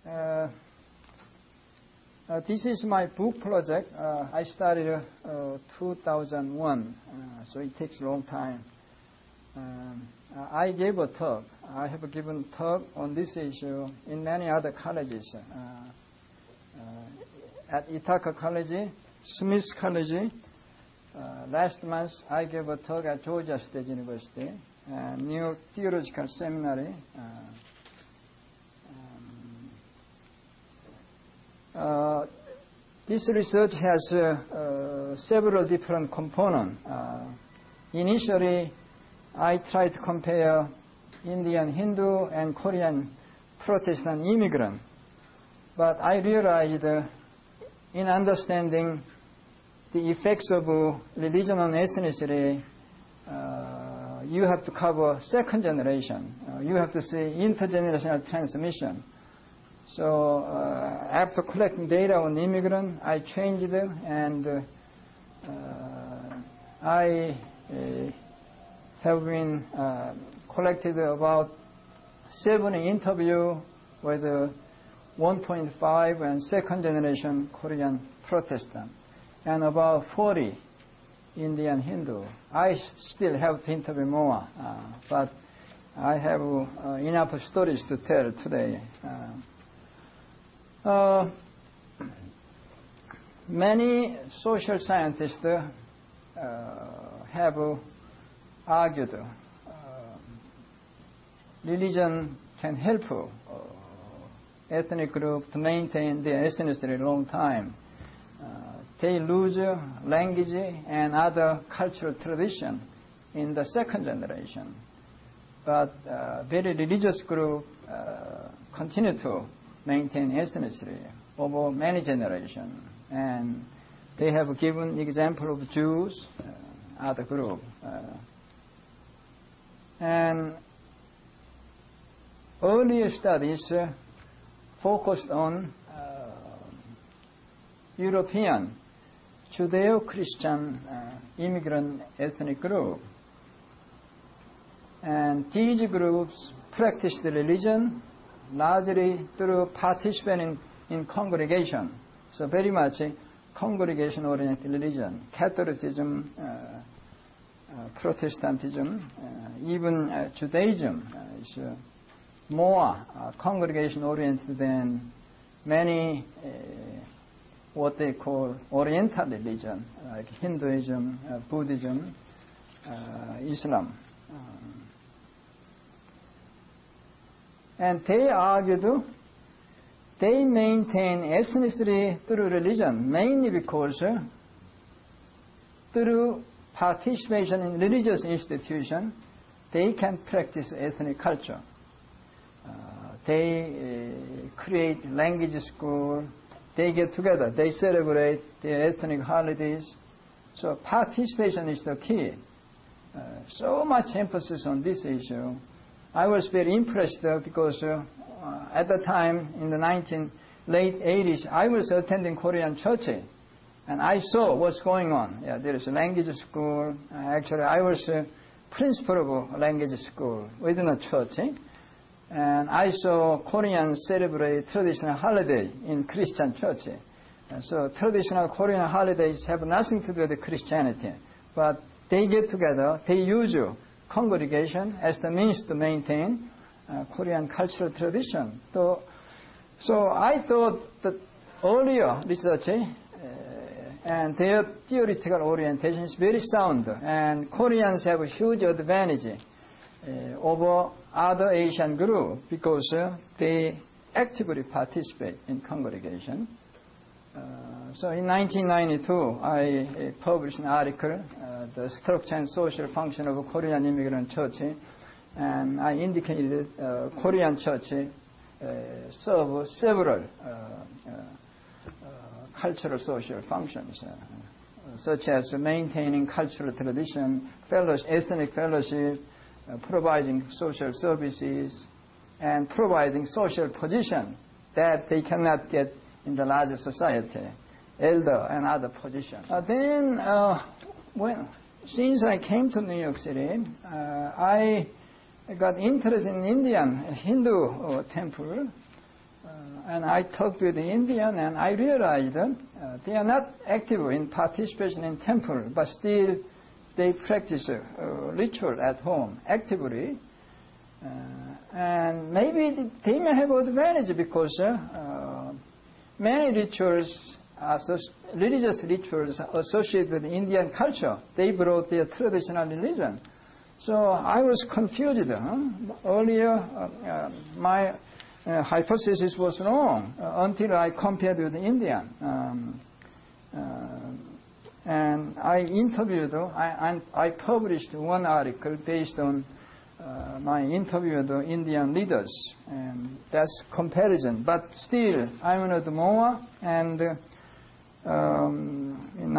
This is my book project. I started 2001, so it takes a long time. I gave a talk. I have given talk on this issue in many other colleges. At Ithaca College, Smith College. Last month, I gave a talk at Georgia State University, New York Theological Seminary. This research has several different components. Initially, I tried to compare Indian Hindu and Korean Protestant immigrant, but I realized in understanding the effects of religion on ethnicity, you have to cover second generation. You have to see intergenerational transmission. So after collecting data on immigrant, I changed it, and I have been collected about 70 interviews with 1.5 and second generation Korean Protestant, and about 40 Indian Hindu. I still have to interview more, but I have enough stories to tell today. Many social scientists have argued religion can help ethnic group to maintain their ethnicity a long time. They lose language and other cultural tradition in the second generation. But very religious group continue to maintain ethnicity over many generations. And they have given example of Jews, other group. And earlier studies focused on European Judeo-Christian immigrant ethnic group. And these groups practiced religion largely through participating in congregation. So very much congregation-oriented religion. Catholicism, Protestantism, even Judaism is more congregation-oriented than many what they call Oriental religion, like Hinduism, Buddhism, Islam. And they argued they maintain ethnicity through religion, mainly because through participation in religious institutions, they can practice ethnic culture. They create language school, they get together, they celebrate their ethnic holidays. So participation is the key. So much emphasis on this issue. I was very impressed because at the time in the late 80s, I was attending Korean church, and I saw what's going on. Yeah, there is a language school. Actually, I was principal of a language school within a church. And I saw Koreans celebrate traditional holiday in Christian church. And so traditional Korean holidays have nothing to do with Christianity. But they get together, they use congregation as the means to maintain Korean cultural tradition. So I thought that earlier research and their theoretical orientation is very sound. And Koreans have a huge advantage over other Asian groups because they actively participate in congregation. So in 1992, I published an article, The Structure and Social Function of a Korean Immigrant Church, and I indicated Korean church serve several cultural social functions, such as maintaining cultural tradition, ethnic fellowship, providing social services, and providing social position that they cannot get in the larger society, elder and other positions. Since I came to New York City, I got interested in Indian Hindu temple. and I talked with the Indian, and I realized they are not active in participation in temple, but still they practice ritual at home actively. And maybe they may have advantage because many rituals, religious rituals associated with Indian culture, they brought their traditional religion. So I was confused. Earlier, my hypothesis was wrong until I compared with the Indian. And I interviewed, I published one article based on my interview with the Indian leaders. And that's comparison. But still, I wanted more. And in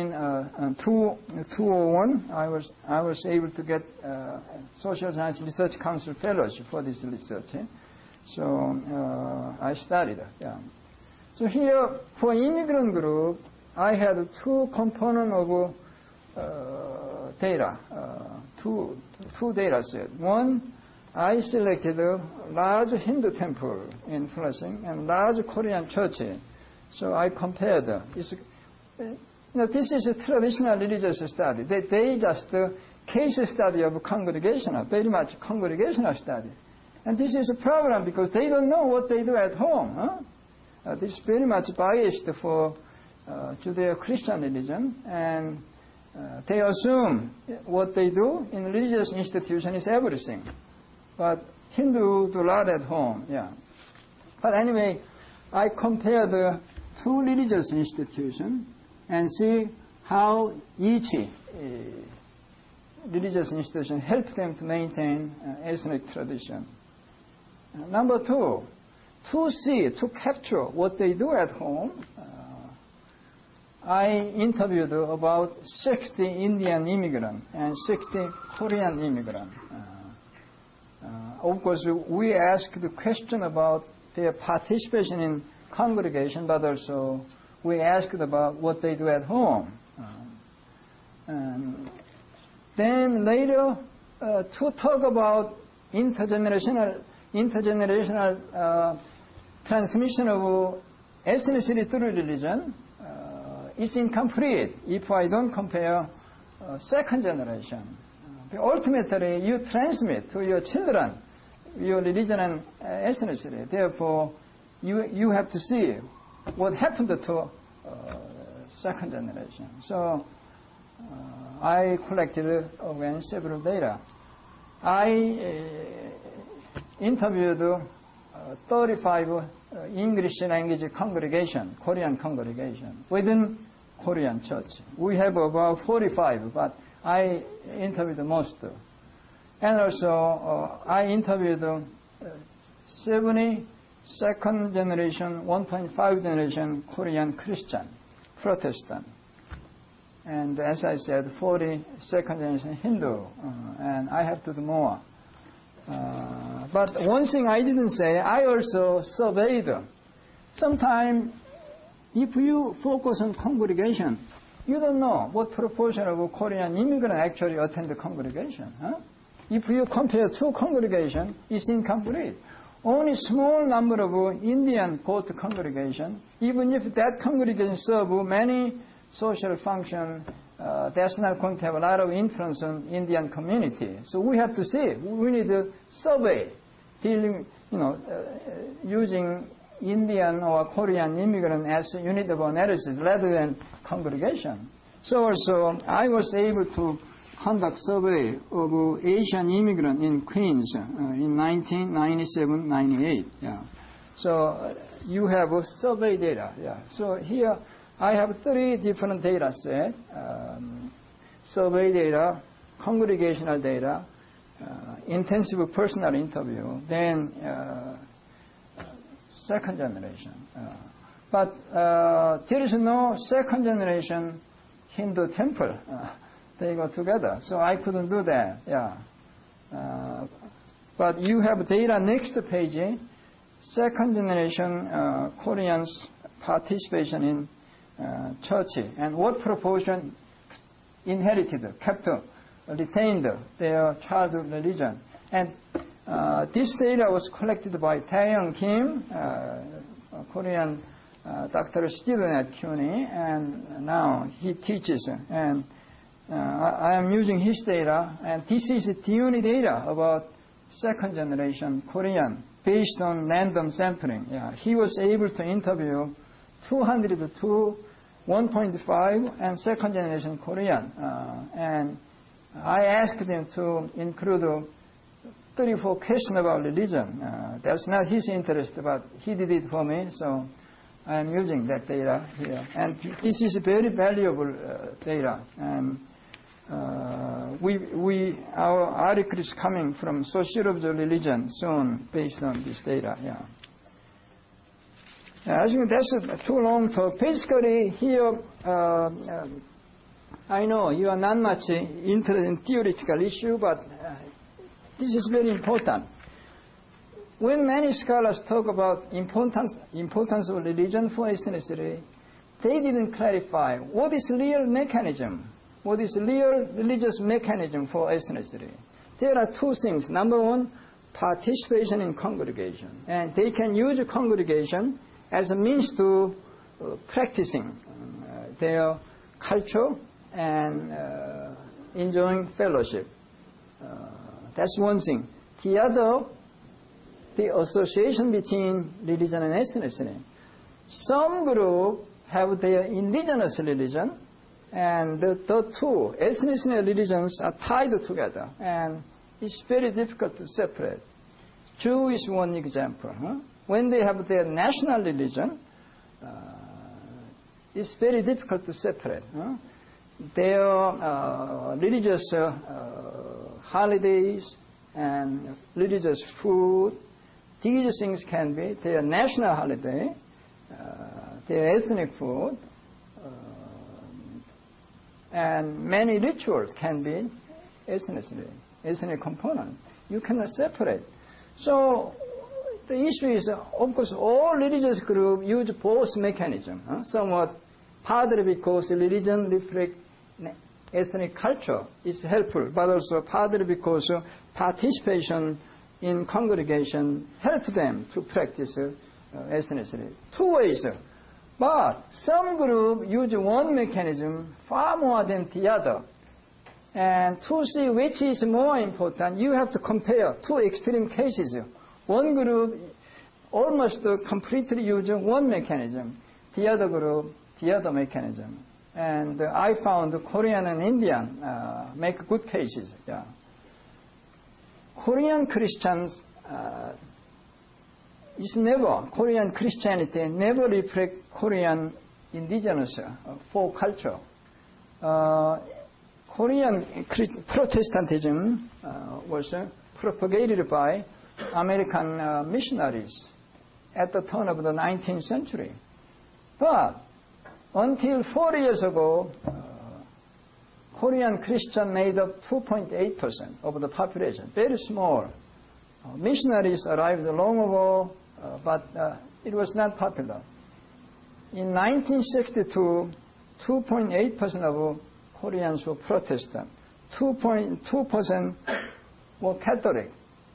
2001, I was able to get Social Science Research Council fellowship for this research. So I studied. Yeah. So here, for immigrant group, I had two components of data, two data sets. One, I selected a large Hindu temple in Flushing and large Korean church. So I compared. This is a traditional religious study. They just case study of congregational, very much congregational study. And this is a problem because they don't know what they do at home. This is very much biased for Judeo-Christian religion, and they assume what they do in religious institution is everything. But Hindu do a lot at home, yeah. But anyway, I compared the two religious institutions and see how each religious institution helped them to maintain ethnic tradition. Number two, to capture what they do at home, I interviewed about 60 Indian immigrants and 60 Korean immigrants. Of course, we asked the question about their participation in congregation, but also we asked about what they do at home. And then later, to talk about intergenerational transmission of ethnicity through religion is incomplete if I don't compare second generation. Ultimately, you transmit to your children your religion and ethnicity. Therefore, you have to see what happened to second generation. So I collected again several data. I interviewed 35 English language congregation, Korean congregation, within Korean church. We have about 45, but I interviewed most. And also, I interviewed 70 second generation, 1.5 generation Korean Christian, Protestant. And as I said, 40 second generation Hindu, and I have to do more. But one thing I didn't say, I also surveyed. Sometimes, if you focus on congregation, you don't know what proportion of Korean immigrants actually attend the congregation. If you compare two congregations, it's incomplete. Only small number of Indian go to congregation. Even if that congregation serve many social functions, that's not going to have a lot of influence on Indian community. So we have to see. We need a survey dealing, using Indian or Korean immigrant as a unit of analysis rather than congregation. So also, I was able to conduct survey of Asian immigrant in Queens in 1997-98. Yeah. So you have a survey data. Yeah. So here I have 3 different data sets: survey data, congregational data, intensive personal interview, then second generation. But there is no second generation Hindu temple. They go together. So I couldn't do that. Yeah. But you have data next page. Second generation Koreans participation in church and what proportion inherited, kept, retained their childhood religion. And this data was collected by Taeyong Kim, Korean doctoral student at CUNY, and now he teaches. And I am using his data, and this is DUNY data about second generation Korean based on random sampling. Yeah, he was able to interview 202, 1.5, and second generation Korean. And I asked him to include 34 questions about religion. That's not his interest, but he did it for me, so I am using that data here. And this is very valuable data. And our article is coming from Sociology of Religion soon based on this data. Yeah. I think that's too long talk. Basically, here, I know you are not much interested in theoretical issue, but this is very important. When many scholars talk about importance of religion for ethnicity, they didn't clarify what is real mechanism, what is real religious mechanism for ethnicity. There are two things. Number one, participation in congregation. And they can use congregation as a means to practicing their culture and enjoying fellowship. That's one thing. The other, the association between religion and ethnicity. Some groups have their indigenous religion, and the two, ethnicity and religions, are tied together, and it's very difficult to separate. Jew is one example. When they have their national religion, it's very difficult to separate. Their religious holidays and religious food, these things can be their national holiday, their ethnic food, and many rituals can be ethnic component. You cannot separate. So the issue is, of course, all religious groups use both mechanisms. Somewhat partly because religion reflects ethnic culture is helpful, but also partly because participation in congregation helps them to practice ethnicity. Two ways. But some groups use one mechanism far more than the other. And to see which is more important, you have to compare two extreme cases. One group almost completely uses one mechanism, the other group, the other mechanism. And I found Korean and Indian make good cases. Yeah. Korean Christians Korean Christianity never reflect Korean indigenous folk culture. Korean Protestantism was propagated by American missionaries at the turn of the 19th century. But until 4 years ago, Korean Christian made up 2.8% of the population, very small. Missionaries arrived long ago, but it was not popular. In 1962, 2.8% of Koreans were Protestant, 2.2% were Catholic.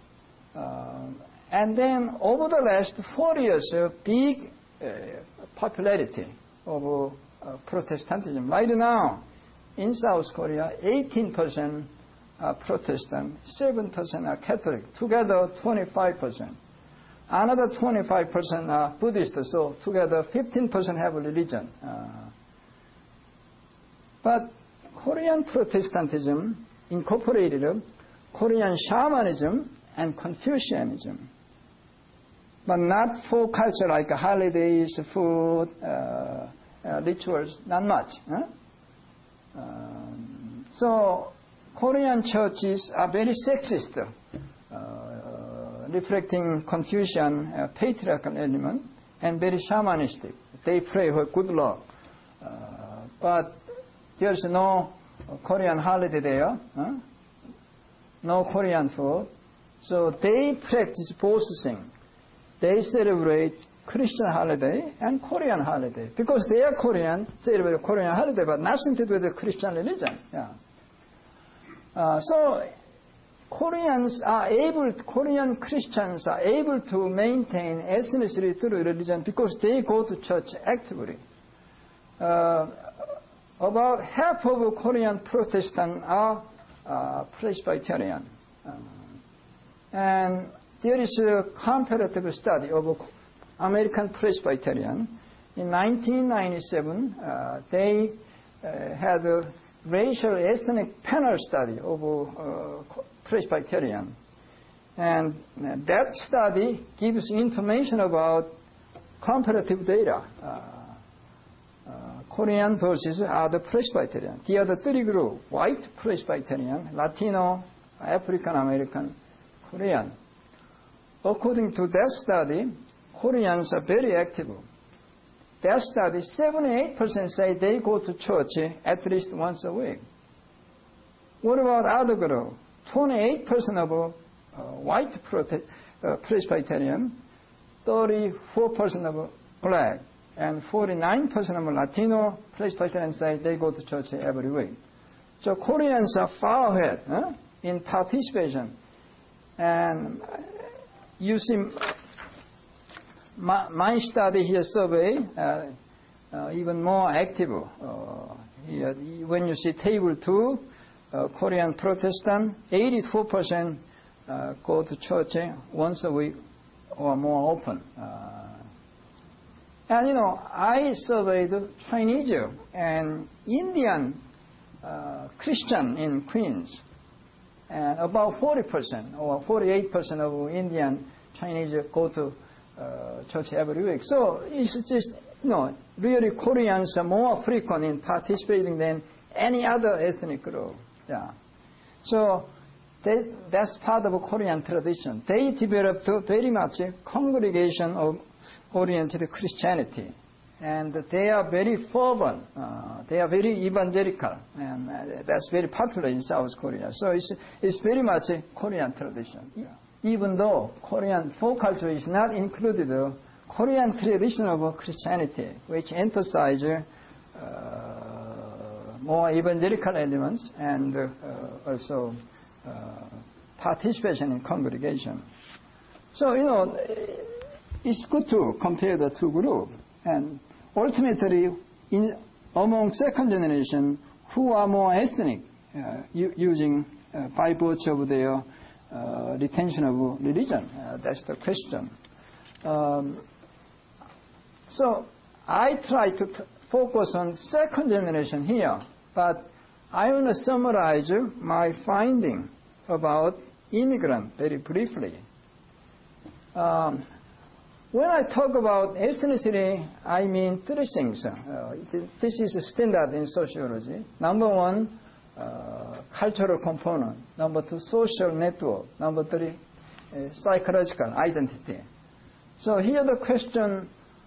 And then over the last 4 years, a big popularity of Protestantism. Right now, in South Korea, 18% are Protestant, 7% are Catholic, together 25%. Another 25% are Buddhist, so together 15% have a religion. But Korean Protestantism incorporated Korean shamanism and Confucianism, but not folk culture like holidays, food, rituals, not much. So Korean churches are very sexist, reflecting Confucian patriarchal element, and very shamanistic. They pray for good luck. But there's no Korean holiday there, no Korean food. So they practice both things. They celebrate Christian holiday and Korean holiday. Because they are Korean, celebrate Korean holiday, but nothing to do with the Christian religion. Yeah. So Korean Christians are able to maintain ethnicity through religion because they go to church actively. About half of Korean Protestants are Presbyterian. And there is a comparative study of American Presbyterian. In 1997, they had a racial ethnic panel study of Presbyterian. And that study gives information about comparative data. Korean versus other Presbyterian. The other three groups, white Presbyterian, Latino, African American, Korean. According to that study, Koreans are very active. That study, 78% say they go to church at least once a week. What about other group? 28% of white Presbyterian, 34% of black, and 49% of Latino Presbyterians say they go to church every week. So Koreans are far ahead in participation. And you see, my study here survey, even more active. Here, when you see table 2, Korean Protestant, 84% go to church once a week or more often. And I surveyed Chinese and Indian Christian in Queens, and about 40% or 48% of Indian Chinese go to church every week. So it's just, really Koreans are more frequent in participating than any other ethnic group. Yeah. So that's part of a Korean tradition. They developed very much a congregation-oriented Christianity. And they are very fervent. They are very evangelical. And that's very popular in South Korea. So it's very much a Korean tradition. Yeah. Even though Korean folk culture is not included, Korean tradition of Christianity, which emphasizes more evangelical elements and also participation in congregation. So, it's good to compare the two groups. And ultimately, among second generation, who are more ethnic, using by virtue of their retention of religion? That's the question. So I try to focus on second generation here, but I want to summarize my finding about immigrant very briefly. When I talk about ethnicity, I mean three things. This is a standard in sociology. Number one, cultural component. Number two, social network. Number three, psychological identity. So here the question,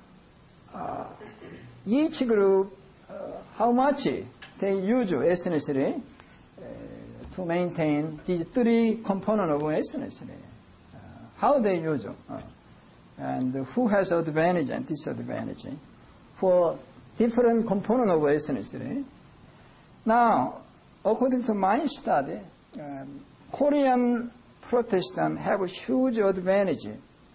each group, how much they use ethnicity to maintain these three components of ethnicity. How they use it. And who has advantage and disadvantage for different components of ethnicity. Now, according to my study, Korean Protestants have a huge advantage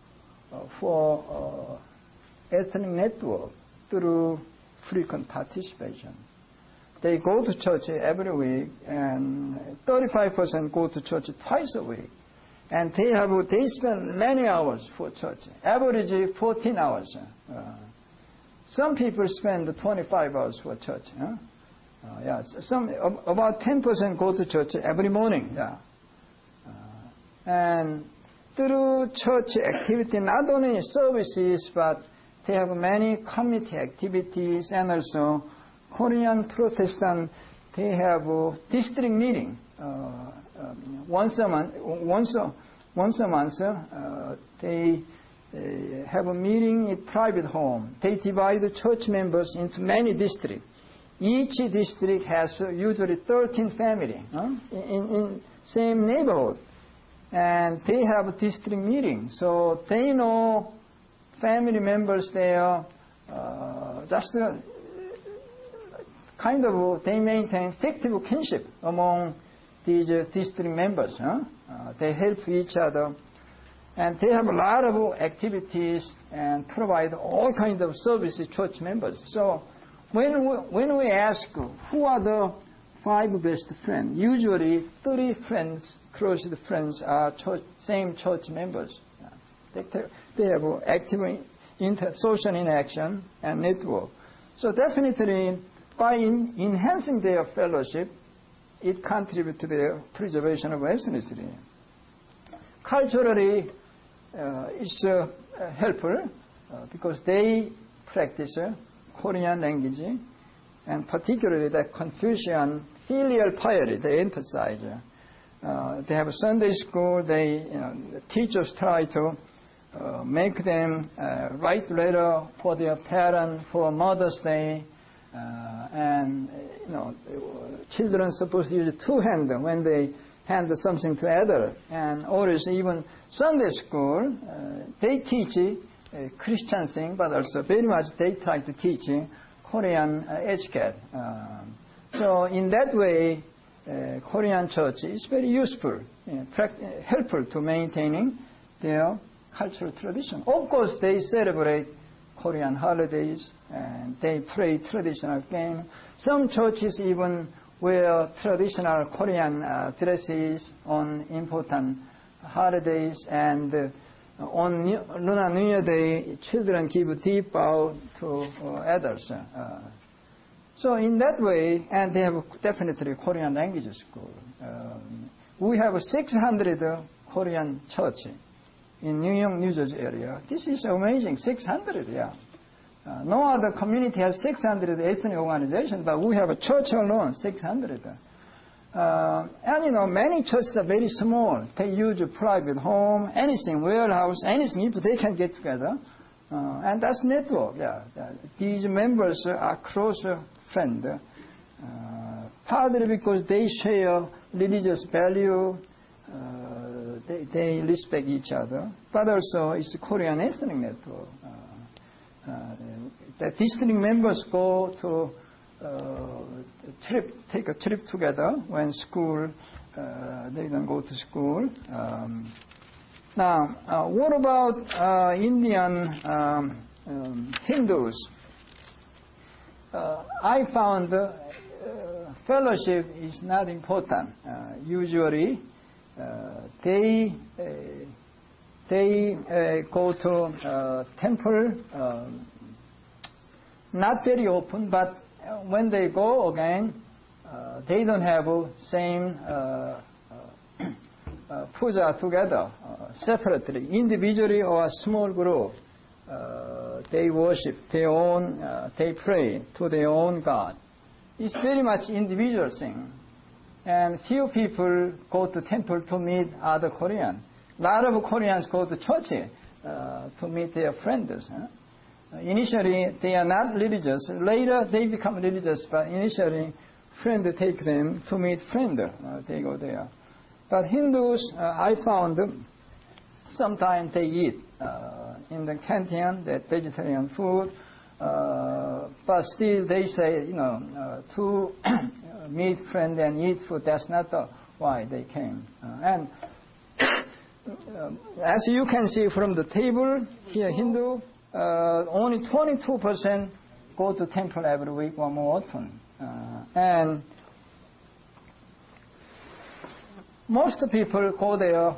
for ethnic network through frequent participation. They go to church every week, and 35% go to church twice a week. And they spend many hours for church, average 14 hours. Some people spend 25 hours for church. About 10% go to church every morning. Yeah. And through church activity, not only services, but they have many community activities, and also Korean Protestant, they have a district meeting once a month. They have a meeting in private home. They divide the church members into many districts. Each district has usually 13 families in same neighborhood, and they have a district meeting. So they know family members there. Just kind of they maintain fictive kinship among these district members. They help each other. And they have a lot of activities and provide all kinds of services to church members. So when we ask who are the 5 best friends, usually 30 friends, closest friends are same church members. They have active social interaction and network. So definitely by enhancing their fellowship, it contributes to the preservation of ethnicity. Culturally, it's helpful because they practice Korean language, and particularly the Confucian filial piety they emphasize. They have a Sunday school. Teachers try to make them write letter for their parents for Mother's Day, and children are supposed to use 2 hands when they hand something to others. And also even Sunday school, they teach Christian thing, but also very much they try to teach Korean etiquette. So in that way, Korean church is very useful, helpful to maintaining their cultural tradition. Of course, they celebrate Korean holidays and they play traditional games. Some churches even wear traditional Korean dresses on important holidays, and on Lunar New Year Day, children give deep bow to adults. So in that way, and they have definitely Korean language school. We have 600 Korean church in New York, New Jersey area. This is amazing, 600, yeah. No other community has 600 ethnic organizations, but we have a church alone, 600. And many churches are very small. They use a private home, anything, warehouse, anything, if they can get together. And that's network, yeah. These members are close friends, partly because they share religious value, they respect each other, but also it's a Korean ethnic network. The district members go to take a trip together when school, they don't go to school. Now, what about Indian Hindus? I found fellowship is not important. Usually, they go to temple, not very often, but when they go again, they don't have same puja together, separately, individually or a small group. They worship their own, they pray to their own God. It's very much individual thing. And few people go to temple to meet other Koreans. A lot of Koreans go to church to meet their friends. Initially, they are not religious. Later, they become religious, but initially, friends take them to meet friends. They go there. But Hindus, I found, sometimes they eat in the canteen, that vegetarian food, but still they say, to meet friends and eat food, that's not why they came. And as you can see from the table here, Hindu, only 22% go to temple every week or more often. And most people go there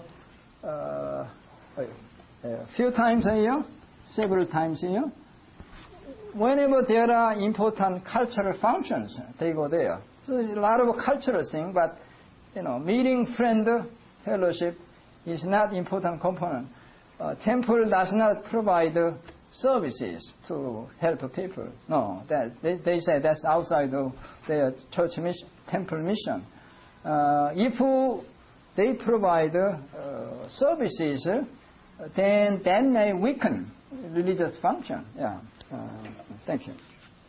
a few times a year, several times a year. Whenever there are important cultural functions, they go there. So there's a lot of cultural things, but meeting friend, fellowship is not important component. Temple does not provide services to help people. No, they say that's outside of their church mission, temple mission. If they provide services, then that may weaken religious function. Yeah. Thank you.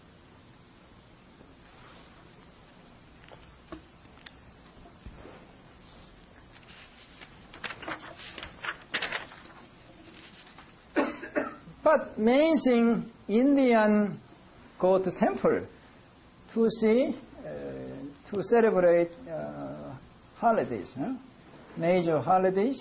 But main thing, Indian go to temple to see, to celebrate holidays, major holidays,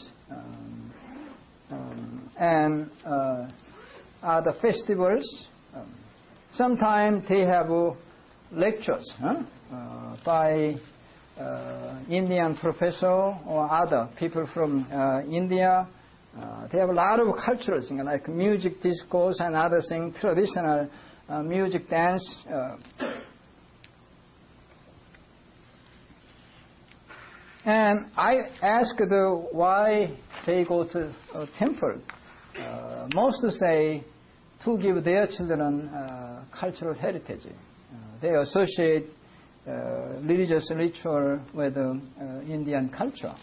and other festivals. Sometimes they have lectures by Indian professor or other people from India. They have a lot of cultural things like music discourse and other things, traditional music, dance. And I asked why they go to a temple. Most say to give their children cultural heritage. They associate religious ritual with Indian culture.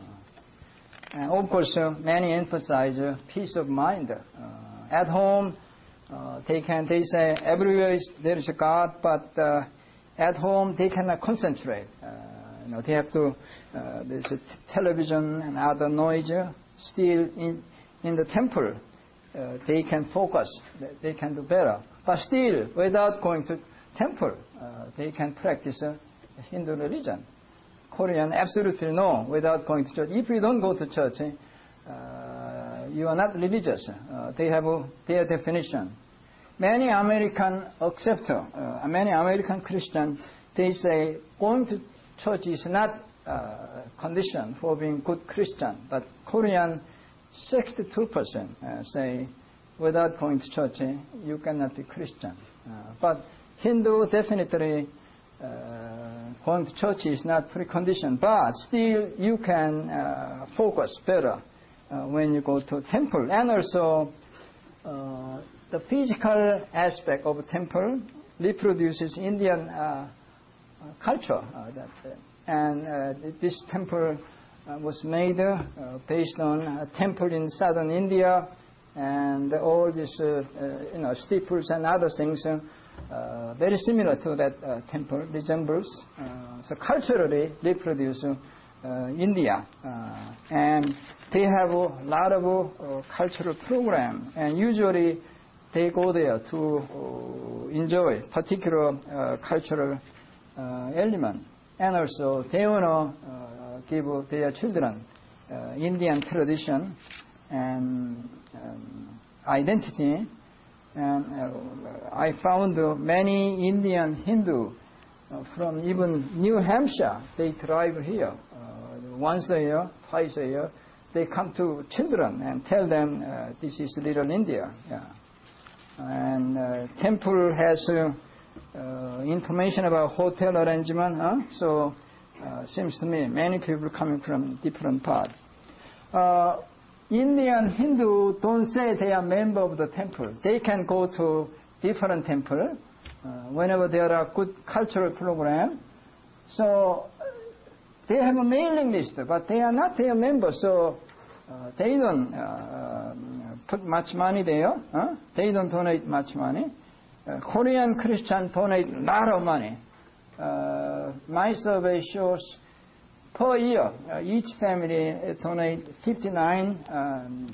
And of course, many emphasize peace of mind. At home, they say everywhere there is a God, but at home they cannot concentrate. They have to. There's a television and other noise. Still, in the temple, they can focus. They can do better. But still, without going to temple, they can practice Hindu religion. Korean absolutely no, without going to church. If you don't go to church, you are not religious. They have their definition. Many American accept, many American Christians, they say going to church is not condition for being good Christian. But Korean, 62% say without going to church, you cannot be Christian. But Hindu definitely going to church is not precondition, but still you can focus better when you go to temple. And also the physical aspect of a temple reproduces Indian culture. And this temple was made based on a temple in southern India, and all these steeples and other things very similar to that temple resembles. So culturally reproduce India, and they have a lot of cultural program, and usually they go there to enjoy particular cultural element, and also they want to give their children Indian tradition and identity. And I found many Indian Hindu from even New Hampshire, they drive here once a year, twice a year. They come to children and tell them this is little India. Yeah. And temple has information about hotel arrangement. So seems to me many people coming from different parts. Indian Hindu don't say they are member of the temple. They can go to different temple whenever there are good cultural program. So they have a mailing list, but they are not their members. So they don't put much money there. They don't donate much money. Korean Christians donate a lot of money. My survey shows per year, each family donate $5,900.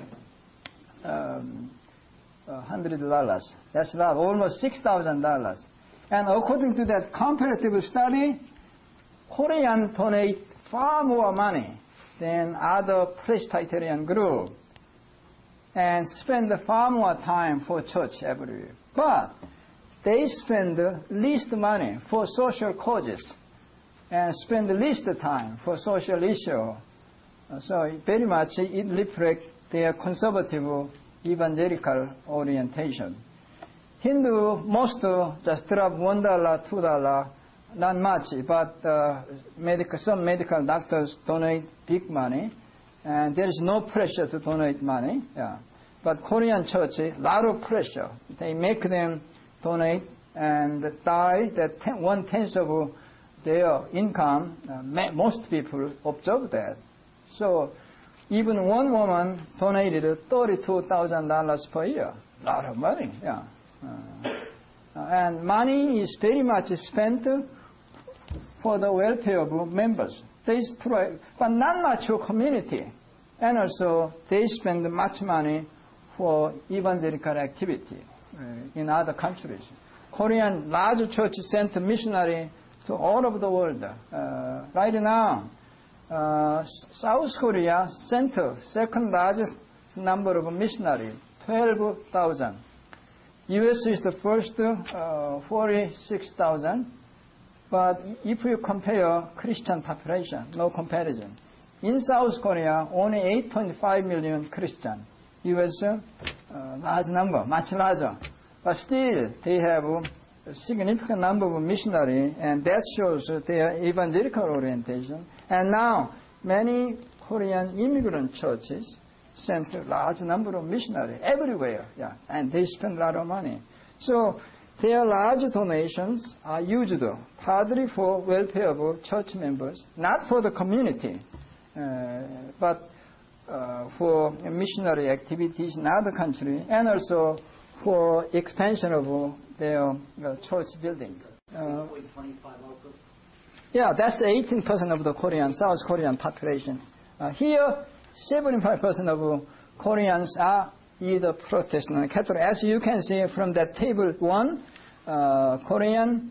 That's a lot, almost $6,000. And according to that comparative study, Koreans donate far more money than other Presbyterian group and spend far more time for church every year. But they spend least money for social causes and spend the least time for social issue. So very much it reflects their conservative evangelical orientation. Hindu, most just drop $1, $2, not much, but some medical doctors donate big money, and there is no pressure to donate money. Yeah. But Korean church, a lot of pressure. They make them donate and die that 1/10 of their income. Most people observe that. So even one woman donated $32,000 per year. A lot of money, yeah. And money is very much spent for the welfare of members. They provide, but not much for community. And also they spend much money for evangelical activity in other countries. Korean large church sent missionary to all over the world. Right now, South Korea sent second largest number of missionaries, 12,000. U.S. is the first, 46,000. But if you compare Christian population, no comparison. In South Korea, only 8.5 million Christian. U.S. Large number, much larger. But still, they have a significant number of missionaries, and that shows their evangelical orientation. And now, many Korean immigrant churches send a large number of missionaries everywhere, and they spend a lot of money. So their large donations are used partly for welfare of church members, not for the community, but for missionary activities in other countries, and also for expansion of their church buildings. That's 18% of the South Korean population. Here, 75% of Koreans are either Protestant or Catholic. As you can see from that table 1, Korean,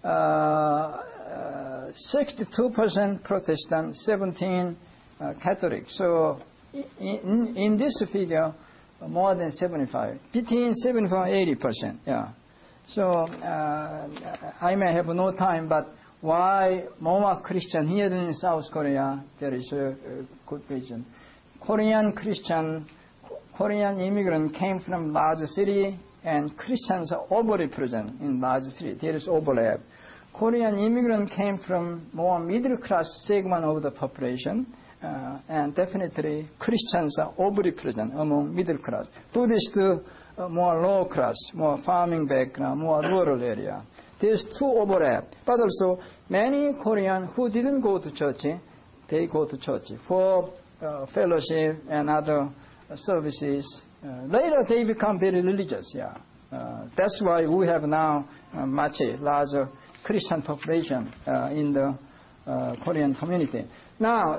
62% Protestant, 17 Catholic. So in this figure, more than 75, between 75 and 80%. So I may have no time, but why more Christian here than in South Korea? There is a good reason. Korean immigrant came from large city, and Christians are overrepresented in large city. There is overlap. Korean immigrant came from more middle class segment of the population, and definitely Christians are overrepresented among middle class. Buddhists, more low class, more farming background, more rural area. There's two overlap. But also, many Koreans who didn't go to church, they go to church for fellowship and other services. Later, they become very religious. That's why we have now much larger Christian population in the Korean community. Now,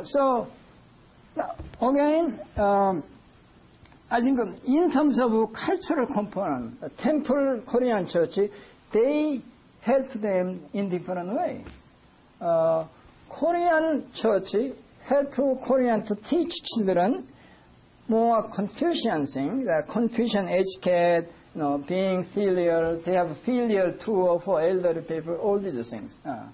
again, I think in terms of cultural component, temple Korean church, they help them in different way. Korean church help Korean to teach children more Confucian things, Confucian etiquette, being filial. They have filial tour for elderly people, all these things.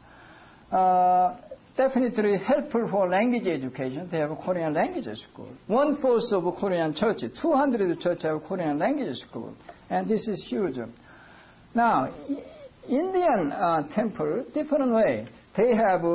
Definitely helpful for language education. They have a Korean language school. 1/4 of Korean churches, 200 churches have Korean language school, and this is huge. Now, Indian temple, different way. They have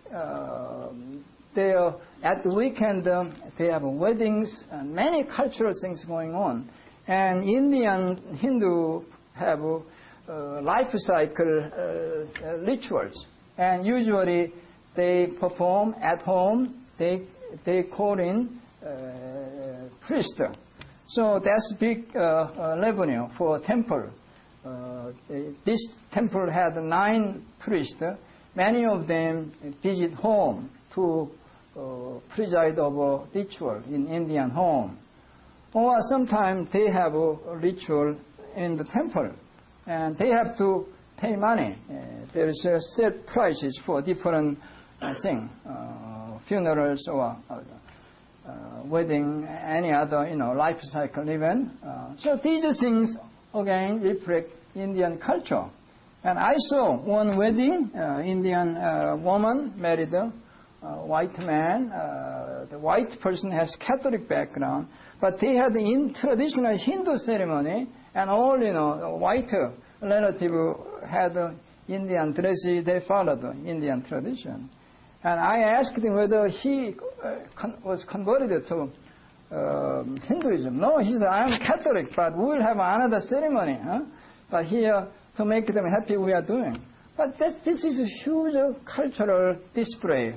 at the weekend they have weddings and many cultural things going on. And Indian Hindu have life cycle rituals, and usually they perform at home. They call in priest. So that's big revenue for temple. This temple had 9 priests. Many of them visit home to preside over ritual in Indian home. Or sometimes they have a ritual in the temple, and they have to pay money. There is a set prices for different things, funerals or wedding, any other life cycle event. So these things again reflect Indian culture. And I saw one wedding, Indian woman married a white man. The white person has Catholic background, but they had in traditional Hindu ceremony, and all white relative had Indian dress. They followed the Indian tradition. And I asked him whether he was converted to Hinduism. No, he said, I am Catholic, but we will have another ceremony. But here, to make them happy, we are doing. But this is a huge cultural display.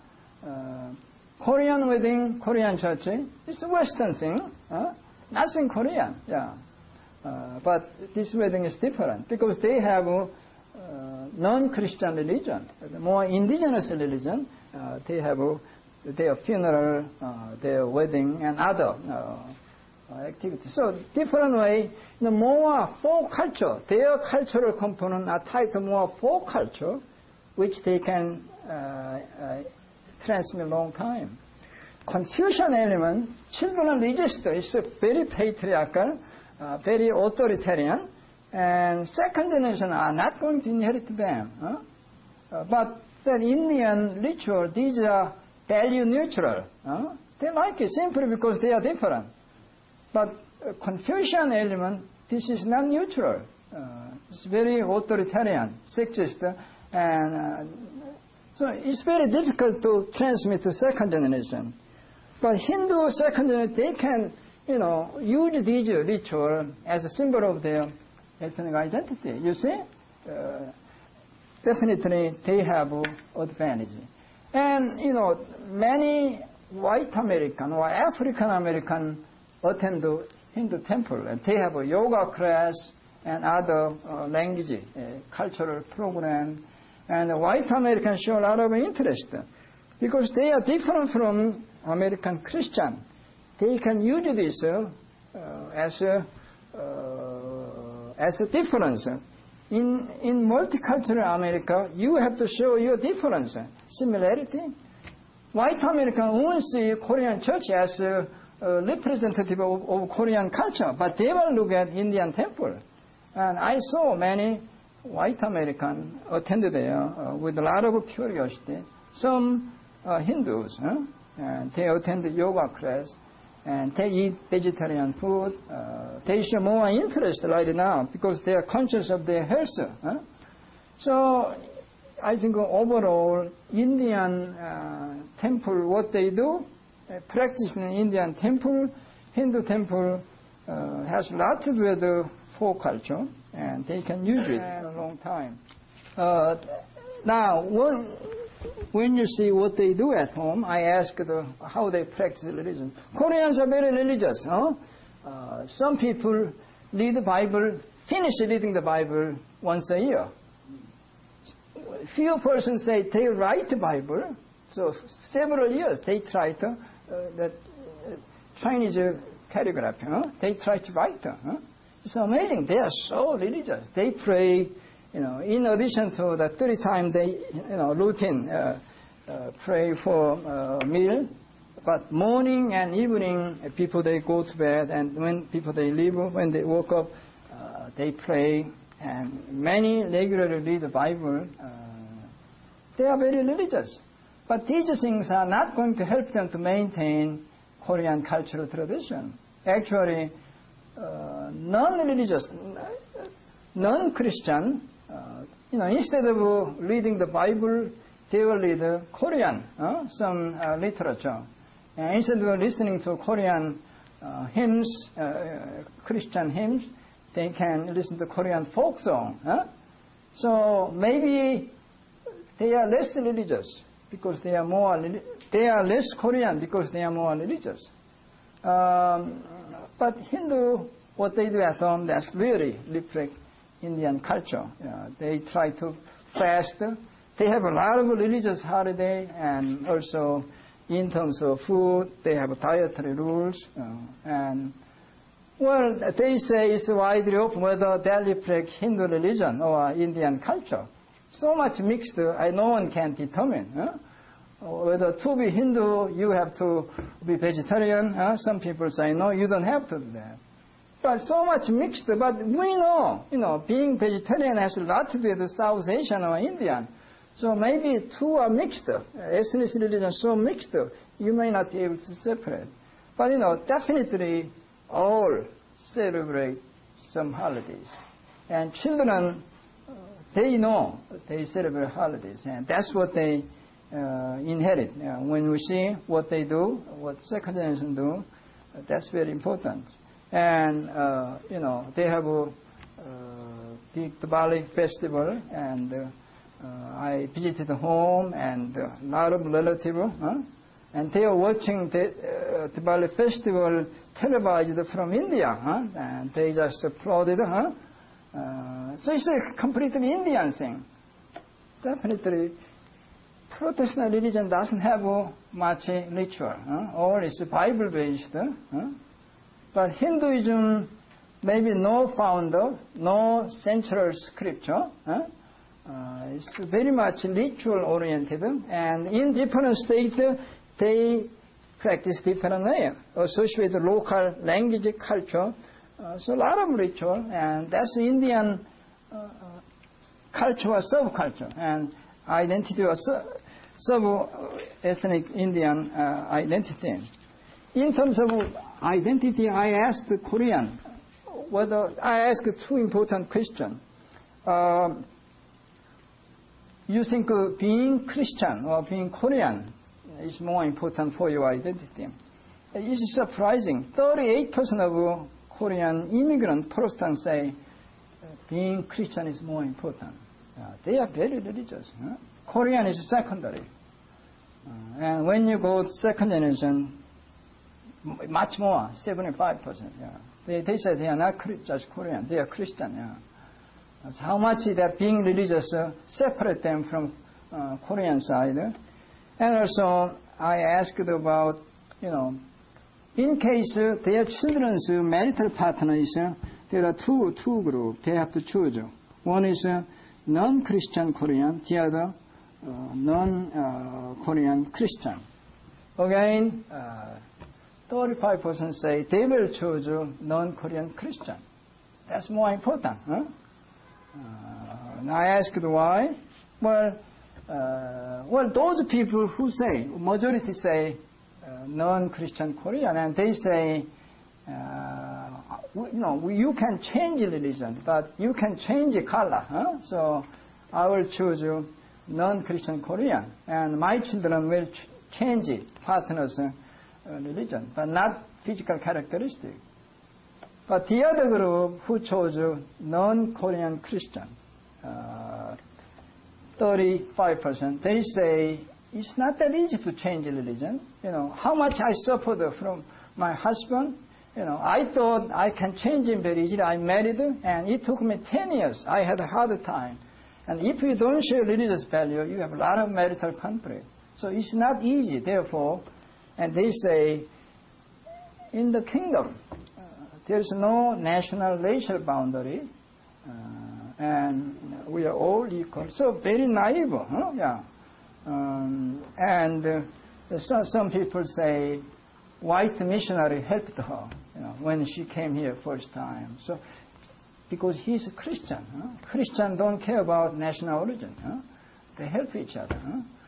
Korean wedding, Korean church, it's a Western thing. Nothing Korean, but this wedding is different because they have non-Christian religion, more indigenous religion. They have their funeral, their wedding, and other activities. So different way, more folk culture. Their cultural component are tied to more folk culture, which they can transmit long time. Confucian element, children register. It's very patriarchal, very authoritarian, and second generation are not going to inherit them. But the Indian ritual, these are value neutral. They like it simply because they are different. But Confucian element, this is not neutral. It's very authoritarian, sexist, and so it's very difficult to transmit to second generation. But Hindu second generation, they can, use these ritual as a symbol of their ethnic identity. You see, definitely they have advantage. And many white American or African American attend the Hindu temple, and they have a yoga class and other language, cultural program. And the white Americans show a lot of interest because they are different from American Christian. They can use this as a difference. In multicultural America, you have to show your difference, similarity. White American won't see Korean church as a representative of Korean culture, but they will look at Indian temple. And I saw many white Americans attended there with a lot of curiosity. Some Hindus, and they attend the yoga class, and they eat vegetarian food. They show more interest right now because they are conscious of their health. So I think overall, Indian temple, what they do, practice in Indian temple, Hindu temple, has a lot to do with the folk culture, and they can use it for a long time. Now, when you see what they do at home, I ask how they practice religion. Koreans are very religious. Some people read the Bible, finish reading the Bible once a year. Few persons say they write the Bible, so several years they try to, Chinese calligraphy, they try to write. It's amazing. They are so religious. They pray, in addition to the 30 times they, routine, pray for meal. But morning and evening, people they go to bed, and when people they leave, when they woke up, they pray. And many regularly read the Bible. They are very religious. But these things are not going to help them to maintain Korean cultural tradition. Actually, non-religious, non-Christian, instead of reading the Bible, they will read Korean, some literature. And instead of listening to Korean hymns, Christian hymns, they can listen to Korean folk song. So maybe they are less religious because they are less Korean because they are more religious. But Hindu, what they do at home, that's really reflect Indian culture. They try to fast. They have a lot of religious holiday, and also in terms of food, they have dietary rules. And well, they say it's widely open whether that reflects Hindu religion or Indian culture. So much mixed, no one can determine. Whether to be Hindu, you have to be vegetarian. Some people say, no, you don't have to do that. But so much mixed. But we know, being vegetarian has a lot to do with South Asian or Indian. So maybe two are mixed. Ethnic religion so mixed, you may not be able to separate. But, definitely all celebrate some holidays. And children, they know they celebrate holidays. And that's what they inherit. When we see what they do, what second generation do, that's very important. And, they have a big Diwali festival, and I visited home and a lot of relatives, and they are watching the Diwali festival televised from India, and they just applauded. So it's a completely Indian thing. Definitely, Protestant religion doesn't have much ritual. All is Bible-based. But Hinduism, maybe no founder, no central scripture. It's very much ritual oriented, and in different states they practice different way, associated with local language, culture. So a lot of ritual, and that's Indian culture or subculture, and identity or sub-ethnic Indian identity. In terms of identity, I asked the Korean, I asked two important questions. You think being Christian or being Korean is more important for your identity? It's surprising. 38% of Korean immigrant Protestants say being Christian is more important. They are very religious. Korean is secondary. And when you go to second generation, much more, 75%. They say they are not just Korean, they are Christian. That's how much that being religious separate them from Korean side. And also, I asked about, in case their children's marital partners, there are two groups they have to choose. One is non-Christian Korean, the other non-Korean Christian. Again, 35% say they will choose non-Korean Christian. That's more important. And I asked why. Well, those people who say, majority say non-Christian Korean, and they say, you can change religion, but you can change color. So I will choose non-Christian Korean, and my children will change partners' religion, but not physical characteristic. But the other group who chose non-Korean Christian, 35%, they say it's not that easy to change religion. How much I suffered from my husband. I thought I can change him very easily. I married him, and it took me 10 years. I had a hard time. And if you don't share religious value, you have a lot of marital conflict. So it's not easy, therefore. And they say, in the kingdom, there's no national racial boundary, and we are all equal. So very naive, and some people say white missionary helped her, when she came here first time. So because he's a Christian, Christians don't care about national origin. They help each other.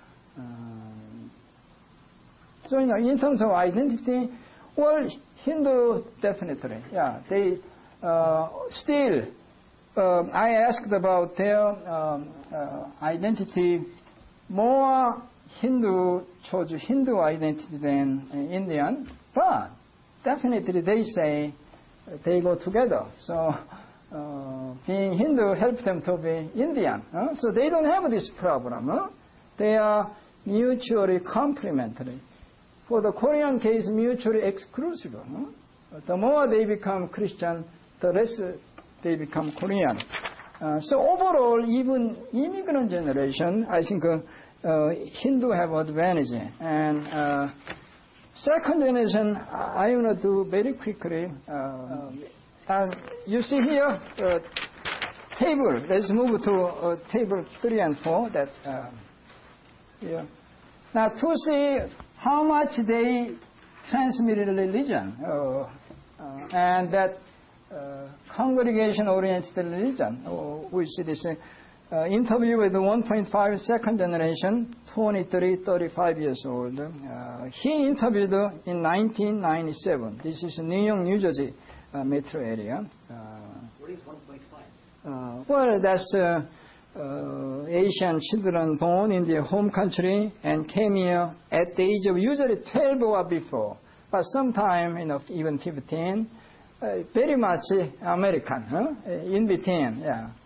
So in terms of identity, well, Hindu definitely, they still. I asked about their identity. More Hindu chose Hindu identity than Indian, but definitely they say they go together. So being Hindu helps them to be Indian. So they don't have this problem. They are mutually complementary. For the Korean case, mutually exclusive. The more they become Christian, the less they become Korean. So overall, even immigrant generation, I think Hindu have advantage. And second generation, I want to do very quickly. And you see here, table. Let's move to table 3 and 4. That here. Now to see how much they transmitted religion, and that congregation-oriented religion. We see this interview with 1.5 second generation, 23, 35 years old. He interviewed in 1997. This is New York, New Jersey metro area. What is 1.5? Well, that's Asian children born in their home country and came here at the age of usually 12 or before, but sometime even 15. Very much American, in between,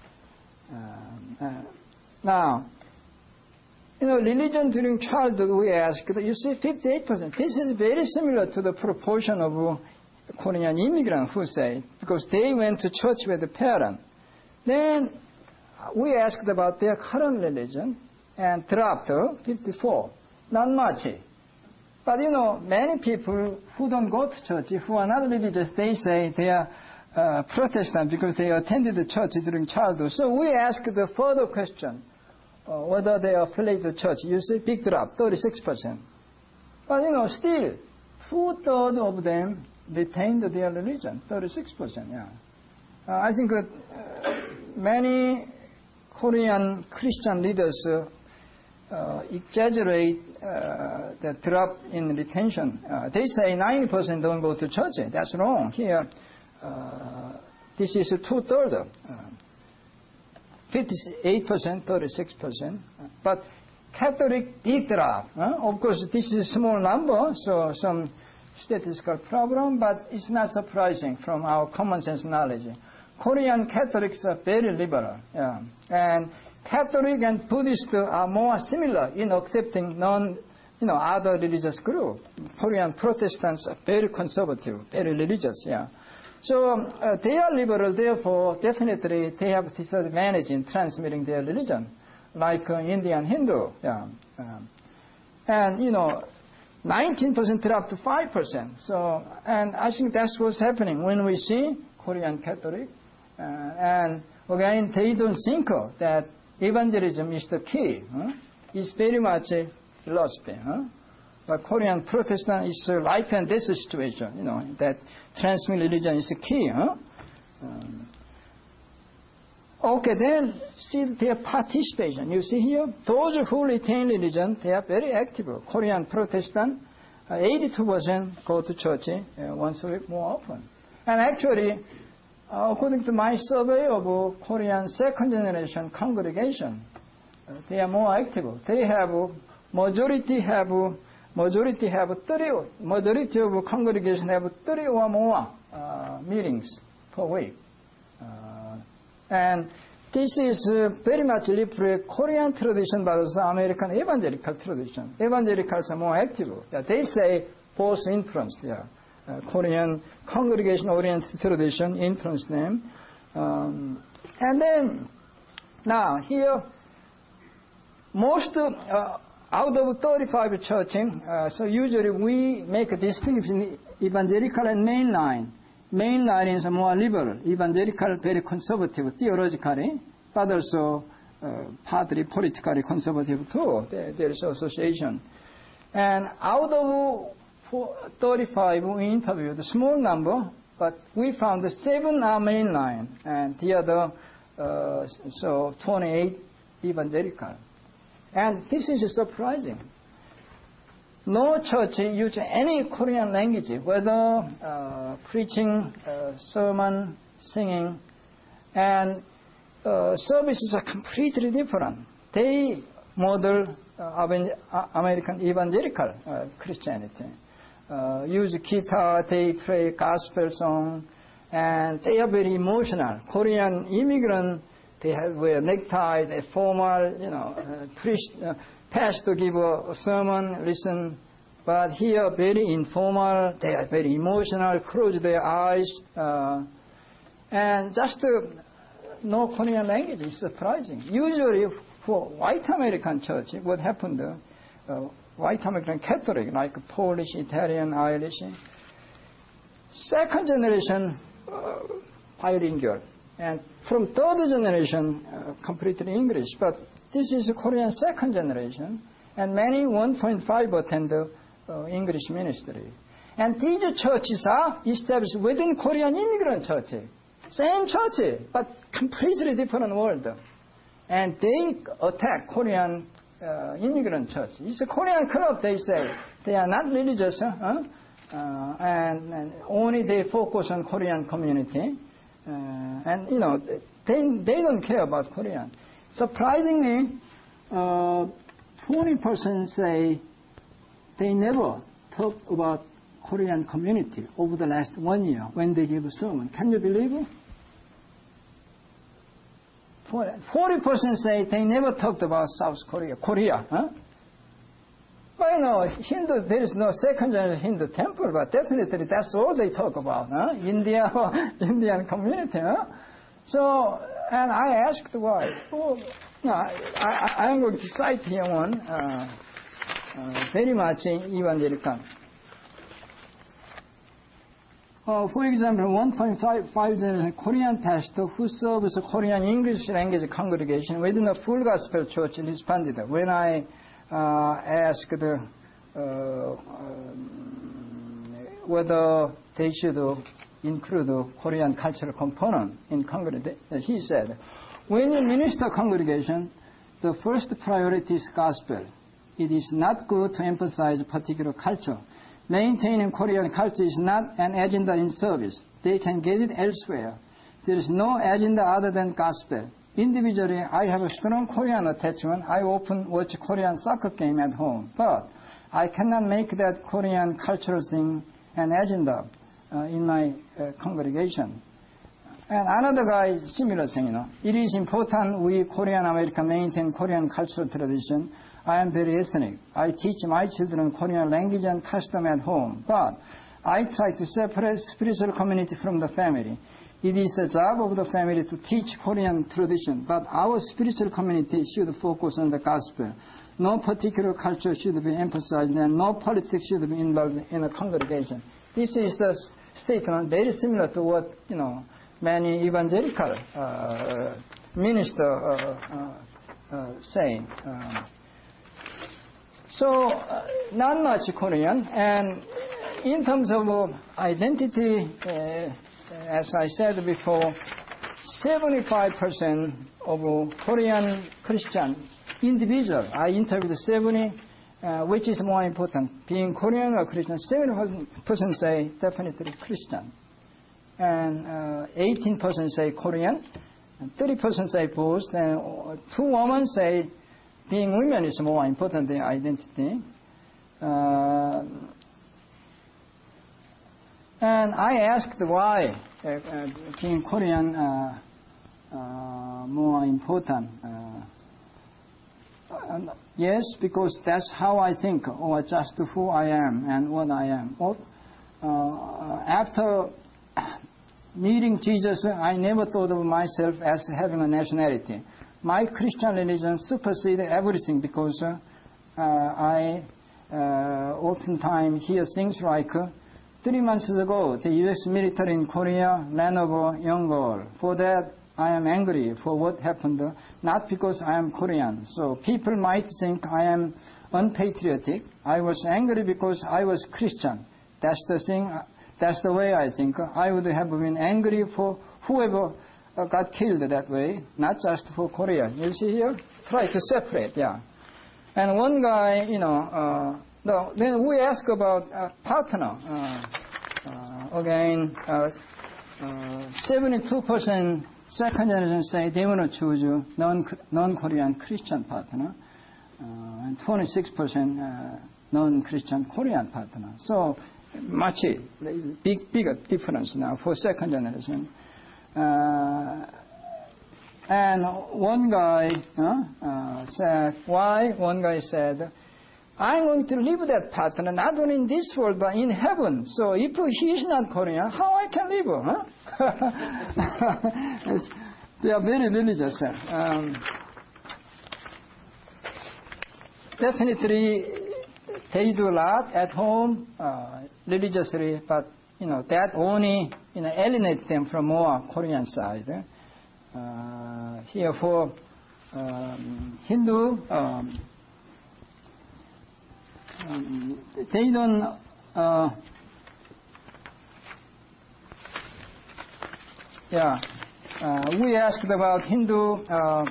now, religion during childhood, we asked, you see 58%. This is very similar to the proportion of Korean immigrants who say, because they went to church with the parents. Then we asked about their current religion and dropped 54. Not much. But many people who don't go to church, who are not religious, they say they are Protestant because they attended the church during childhood. So we asked the further question, whether they affiliate the church. You see, big drop, 36%. But still, 2/3 of them retained their religion, 36%. Yeah, I think that many Korean Christian leaders exaggerate the drop in retention. They say 90% don't go to church. That's wrong. Here, this is 2/3. 58%, 36%. But Catholic big drop. Of course, this is a small number, so some statistical problem, but it's not surprising from our common sense knowledge. Korean Catholics are very liberal. Yeah. And Catholic and Buddhist are more similar in accepting other religious group. Korean Protestants are very conservative, very religious. Yeah. So they are liberal, therefore definitely they have disadvantage in transmitting their religion, like Indian Hindu. Yeah. And 19% dropped to 5%. So, and I think that's what's happening when we see Korean Catholic. And again, they don't think that evangelism is the key. It's very much a philosophy. But Korean Protestant is a life and death situation, that transmit religion is the key. Okay, then see their participation. You see here, those who retain religion, they are very active. Korean Protestant, 82% go to church once a week more often. And actually, according to my survey of Korean second generation congregation, they are more active. They have majority of congregation have 30 or more meetings per week. And this is very much reflect Korean tradition, but also American evangelical tradition. Evangelicals are more active. Yeah, they say both influenced. Yeah. Korean congregation-oriented tradition influenced them. And then, now here, most out of 35 churches, so usually we make a distinction evangelical and mainline. Mainline is more liberal, evangelical very conservative theologically, but also partly politically conservative too. There is association. And out of 35 we interviewed, a small number, but we found 7 are mainline, and the other, so 28 evangelical. And this is surprising. No church use any Korean language, whether preaching, sermon, singing, and services are completely different. They model American evangelical Christianity. Use guitar, they play gospel song, and they are very emotional. Korean immigrant, they wear necktie, they formal, priest, pastor give a sermon, listen. But here, very informal, they are very emotional, close their eyes. And just no Korean language is surprising. Usually, for white American church, what happened, white American Catholic, like Polish, Italian, Irish, second generation bilingual. And from third generation, completely English. But this is Korean second generation, and many 1.5 attend the English ministry. And these churches are established within Korean immigrant church. Same church, but completely different world. And they attack Korean immigrant church. It's a Korean club, they say. They are not religious, and only they focus on Korean community. And they don't care about Korean. Surprisingly, 20% say they never talked about Korean community over the last 1 year when they gave a sermon. Can you believe it? 40% say they never talked about South Korea. But Hindu, there is no second generation Hindu temple, but definitely that's all they talk about. India, Indian community. So, and I asked why. I'm going to cite here one, very much evangelical. For example, 1.5 generation Korean pastor who serves a Korean English language congregation within a full gospel church responded when I asked whether they should include Korean cultural component in congregation. He said, when you minister congregation, the first priority is gospel. It is not good to emphasize a particular culture. Maintaining Korean culture is not an agenda in service. They can get it elsewhere. There is no agenda other than gospel. Individually, I have a strong Korean attachment. I often watch Korean soccer game at home. But I cannot make that Korean cultural thing an agenda in my congregation. And another guy, similar thing, It is important we Korean American maintain Korean cultural tradition. I am very ethnic. I teach my children Korean language and custom at home. But I try to separate spiritual community from the family. It is the job of the family to teach Korean tradition. But our spiritual community should focus on the gospel. No particular culture should be emphasized and no politics should be involved in a congregation. This is the statement very similar to what, many evangelical ministers say. So, not much Korean. And in terms of identity, as I said before, 75% of Korean Christian individuals, I interviewed 70, which is more important, being Korean or Christian. 70% say definitely Christian. And 18% say Korean, and 30% say both, and 2 women say being women is more important than identity. And I asked why being Korean more important. Yes, because that's how I think, or just who I am and what I am. After meeting Jesus, I never thought of myself as having a nationality. My Christian religion supersedes everything because I oftentimes hear things like, 3 months ago, the U.S. military in Korea ran over a young girl. For that, I am angry for what happened, not because I am Korean. So people might think I am unpatriotic. I was angry because I was Christian. That's the thing. That's the way I think. I would have been angry for whoever got killed that way, not just for Korea. You see here? Try to separate, yeah. And one guy, then we ask about partner. Again, 72% second generation say they want to choose non-Korean Christian partner, and 26% non-Christian Korean partner. So much bigger difference now for second generation. And one guy said, why? One guy said, I'm going to leave that partner not only in this world but in heaven. So if he is not Korean, how I can leave? They are very religious. Definitely, they do a lot at home religiously, but that only alienates them from more Korean side. Here for Hindu. They don't. We asked about Hindu,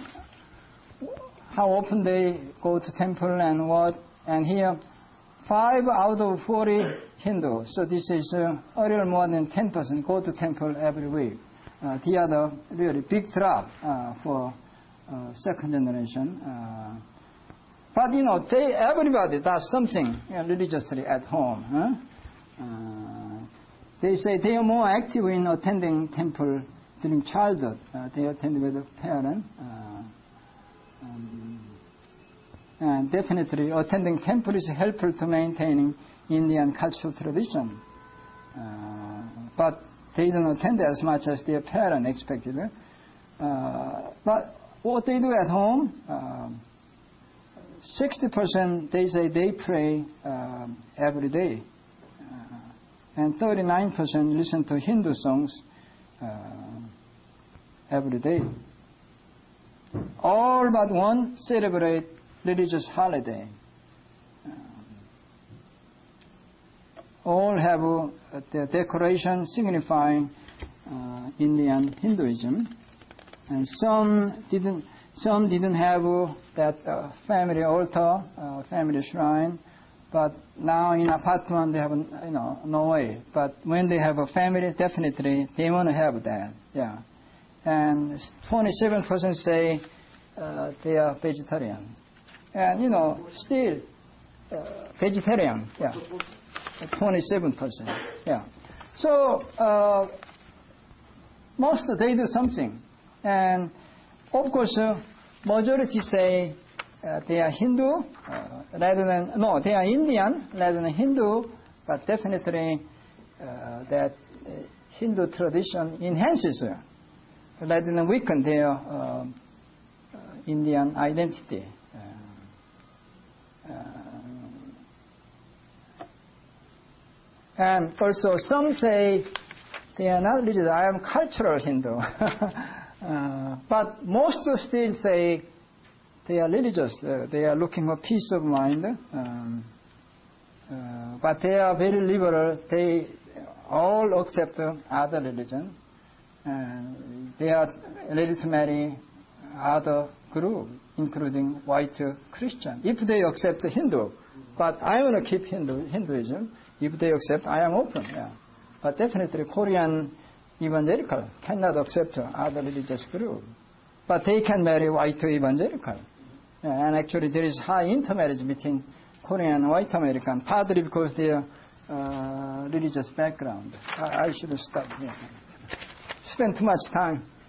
how often they go to temple and what. And here, 5 out of 40 Hindu. So this is a little more than 10% go to temple every week. The other really big drop for second generation. But everybody does something religiously at home. They say they are more active in attending temple during childhood. They attend with a parent. And definitely attending temple is helpful to maintaining Indian cultural tradition. But they don't attend as much as their parent expected. But what they do at home, 60% they say they pray every day. and 39% listen to Hindu songs every day. All but one celebrate religious holiday. All have their decoration signifying Indian Hinduism, and some didn't have that family altar, family shrine. But now in apartment they have no way. But when they have a family, definitely they want to have that. Yeah, and 27% say they are vegetarian, and still vegetarian. Yeah. 27%. Yeah. So most they do something, and of course majority say they are Hindu they are Indian rather than Hindu, but definitely that Hindu tradition enhances rather than weaken their Indian identity. And also some say they are not religious, I am cultural Hindu. But most still say they are religious, they are looking for peace of mind. But they are very liberal, they all accept other religion. They are ready to marry other group, including white Christian, if they accept Hindu. But I want to keep Hinduism. If they accept, I am open. Yeah. But definitely Korean evangelical cannot accept other religious group. But they can marry white evangelical. Yeah, and actually there is high intermarriage between Korean and white American, partly because their religious background. I should stop here. Spend too much time.